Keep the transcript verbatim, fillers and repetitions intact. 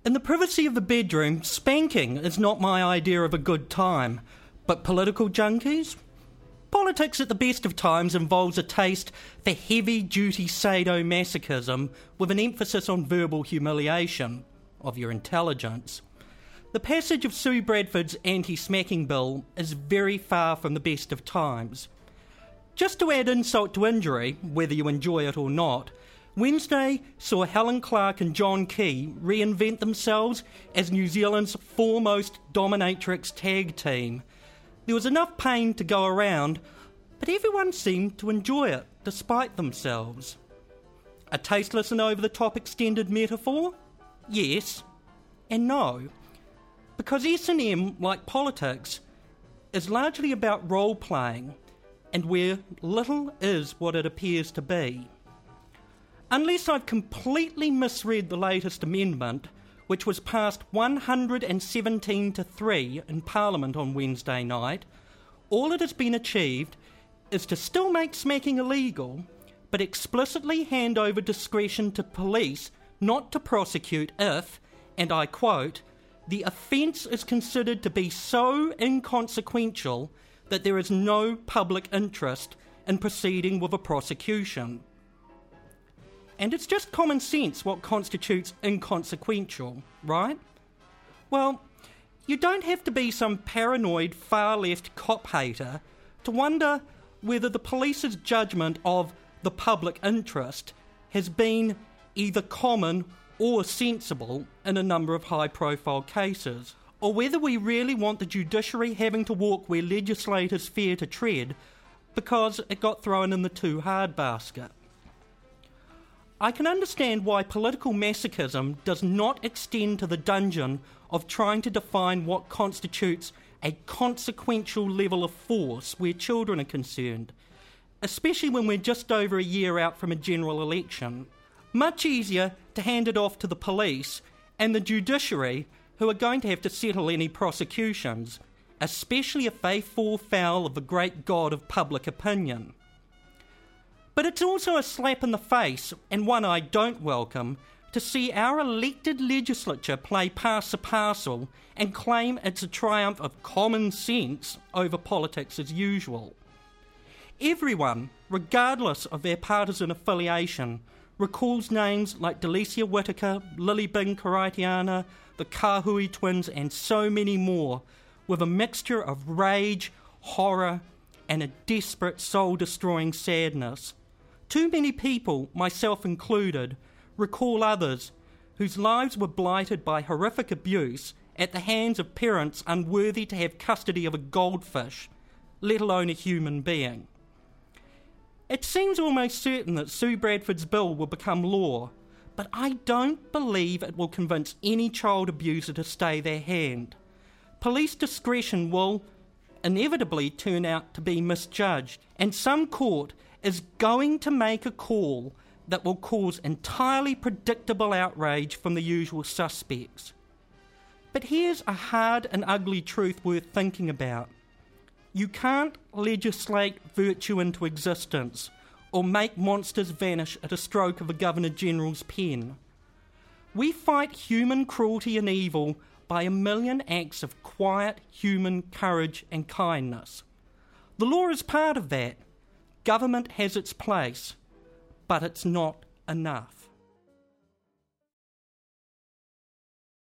In the privacy of the bedroom, spanking is not my idea of a good time. But political junkies? Politics at the best of times involves a taste for heavy-duty sadomasochism with an emphasis on verbal humiliation of your intelligence. The passage of Sue Bradford's anti-smacking bill is very far from the best of times. Just to add insult to injury, whether you enjoy it or not, Wednesday saw Helen Clark and John Key reinvent themselves as New Zealand's foremost dominatrix tag team. There was enough pain to go around, but everyone seemed to enjoy it, despite themselves. A tasteless and over-the-top extended metaphor? Yes, and no. Because S and M, like politics, is largely about role-playing, and where little is what it appears to be. Unless I've completely misread the latest amendment, which was passed one hundred seventeen to three in Parliament on Wednesday night, all that has been achieved is to still make smacking illegal, but explicitly hand over discretion to police not to prosecute if, and I quote, the offence is considered to be so inconsequential that there is no public interest in proceeding with a prosecution. And it's just common sense what constitutes inconsequential, right? Well, you don't have to be some paranoid far-left cop hater to wonder whether the police's judgment of the public interest has been either common or sensible in a number of high-profile cases, or whether we really want the judiciary having to walk where legislators fear to tread because it got thrown in the too hard basket. I can understand why political masochism does not extend to the dungeon of trying to define what constitutes a consequential level of force where children are concerned, especially when we're just over a year out from a general election. Much easier to hand it off to the police and the judiciary, who are going to have to settle any prosecutions, especially if they fall foul of the great god of public opinion. But it's also a slap in the face, and one I don't welcome, to see our elected legislature play pass a parcel and claim it's a triumph of common sense over politics as usual. Everyone, regardless of their partisan affiliation, recalls names like Delecia Whitaker, Lily Bing Karaitiana, the Kahui twins, and so many more, with a mixture of rage, horror, and a desperate soul-destroying sadness. Too many people, myself included, recall others whose lives were blighted by horrific abuse at the hands of parents unworthy to have custody of a goldfish, let alone a human being. It seems almost certain that Sue Bradford's bill will become law, but I don't believe it will convince any child abuser to stay their hand. Police discretion will inevitably turn out to be misjudged, and some court is going to make a call that will cause entirely predictable outrage from the usual suspects. But here's a hard and ugly truth worth thinking about. You can't legislate virtue into existence or make monsters vanish at a stroke of a Governor-General's pen. We fight human cruelty and evil by a million acts of quiet human courage and kindness. The law is part of that. Government has its place, but it's not enough.